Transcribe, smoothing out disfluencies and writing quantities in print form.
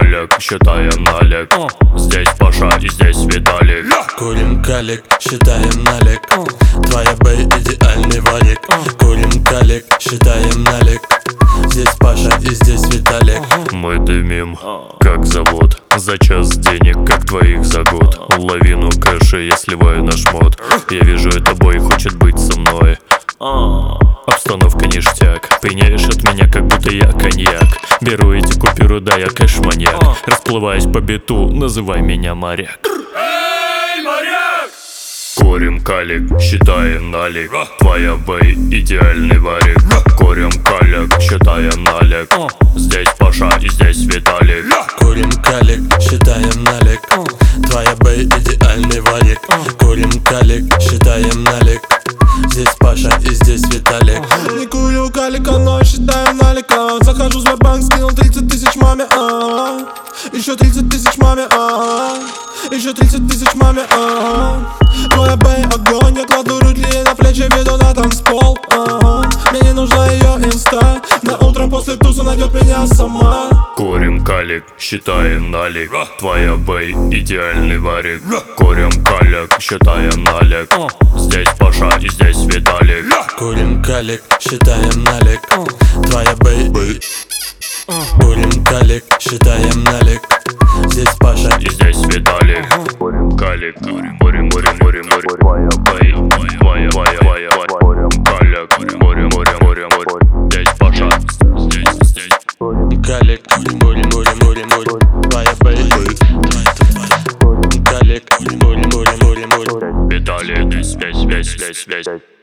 калик, считаем налик. Здесь Паша и здесь Виталик. Курим калик, считаем налик. Твоя бэй идеальный варик. Курим калик, считаем налик. Здесь Паша и здесь Виталик. Мы дымим, как завод. За час денег, как твоих за год. Лавину кэша я сливаю на шмот. Я вижу это бой, хочет быть со мной. Обстановка ништяк. Пьянеешь от меня, как будто я коньяк. Беру эти купюры, да я кэш-маньяк. Расплываюсь по биту, называй меня моряк. Эй, моряк! Курим калик, считаем налик. Твоя бэй идеальный варик. Курим калик, считаем налик. Здесь Паша и здесь Виталик. Курим калик, считаем налик. Твоя бэй идеальный варик. Курим калик, считаем налик. Здесь Паша и здесь Виталик. Не курю калика, но считаем налика. Захожу в Сбербанк, скинул 30 тысяч маме, еще 30 тысяч маме, еще 30 тысяч маме, Твоя бэй огонь, я кладу руки ей на плечи, веду на танцпол, Мне не нужна ее инста, на утро после туса найдет меня сама. Курим калик, считаем налик. Твоя бэй идеальный варик. Курим калик, считаем налик. Здесь Паша и здесь Виталик. Курим калик, считаем налик. Твоя бэй. Курим калик, считаем налик. Здесь Паша И здесь Виталик. Курим калик, курим, курим, курим, курим, курим. Твоя бэй, твоя, курим калик, курим, курим, курим, курим, курим. Здесь Паша, здесь. курим калик, курим, курим, курим, курим. Твоя бэй. Курим калик, курим, курим, курим, курим. Виталик, здесь.